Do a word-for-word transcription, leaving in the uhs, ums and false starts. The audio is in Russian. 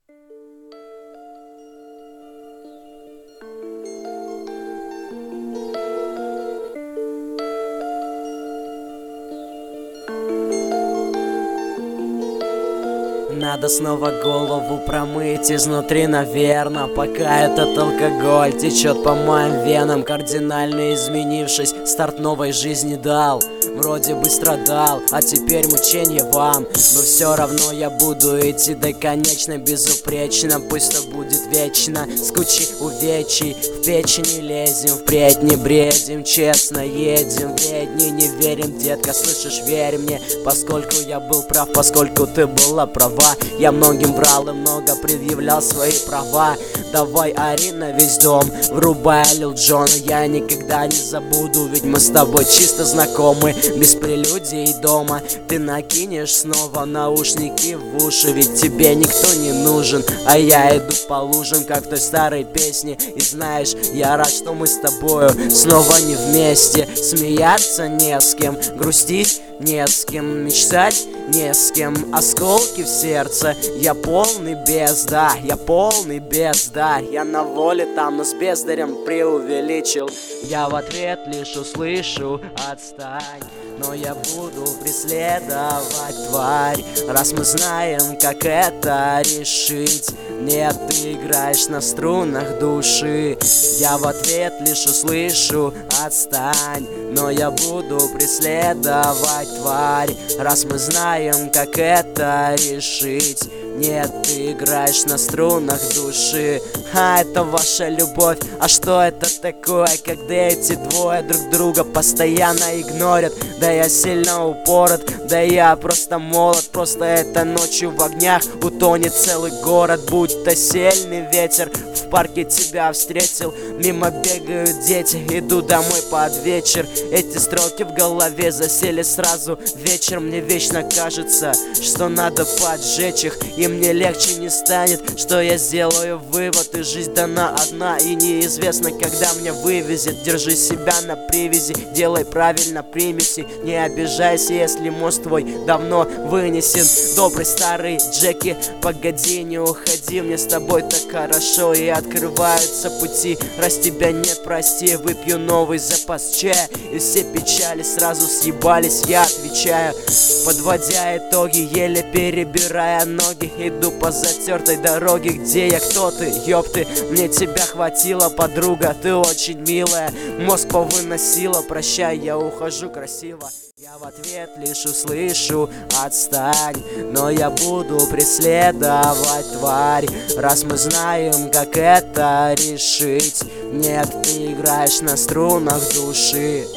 Надо снова голову промыть изнутри, наверно, пока этот алкоголь течет по моим венам. Кардинально изменившись, старт новой жизни дал. Вроде бы страдал, а теперь мученье вам. Но все равно я буду идти до конечно, безупречно. Пусть то будет вечно, с кучей увечий в печени лезем, впредь не бредим, честно едем, вредни не верим, детка, слышишь, верь мне. Поскольку я был прав, поскольку ты была права, я многим врал и много предъявлял свои права. Давай ори на весь дом, врубай Лил Джона, я никогда не забуду, ведь мы с тобой чисто знакомы. Без прелюдий дома ты накинешь снова наушники в уши, ведь тебе никто не нужен, а я иду по лужам, как в той старой песне. И знаешь, я рад, что мы с тобою снова не вместе. Смеяться не с кем, грустить не с кем, мечтать не с кем. Осколки в сердце, я полный бездар, я полный бездар. Я на воле там, но с бездарем преувеличил. Я в ответ лишь услышу: отстань. Но я буду преследовать, тварь, раз мы знаем, как это решить. Нет, ты играешь на струнах души. Я в ответ лишь услышу: отстань. Но я буду преследовать, тварь, раз мы знаем, как это решить. Нет, ты играешь на струнах души. А это ваша любовь. А что это такое, когда эти двое друг друга постоянно игнорят? Да я сильно упорот, да я просто молод. Просто это ночью в огнях утонет целый город. Будь-то сильный ветер, в парке тебя встретил. Мимо бегают дети, иду домой под вечер. Эти строки в голове засели сразу вечер. Мне вечно кажется, что надо поджечь их, и мне легче не станет, что я сделаю вывод. И жизнь дана одна, и неизвестно, когда меня вывезет. Держи себя на привязи, делай правильно примеси. Не обижайся, если мост твой давно вынесен. Добрый старый Джеки, погоди, не уходи, мне с тобой так хорошо, и открываются пути. Раз тебя нет, прости, выпью новый запас чая, и все печали сразу съебались, я отвечаю, подводя итоги, еле перебирая ноги. Иду по затертой дороге, где я, кто ты, ёпты. Мне тебя хватило, подруга, ты очень милая. Мозг повыносила, прощай, я ухожу красиво. Я в ответ лишь услышу: отстань. Но я буду преследовать, тварь, раз мы знаем, как это решить. Нет, ты играешь на струнах души.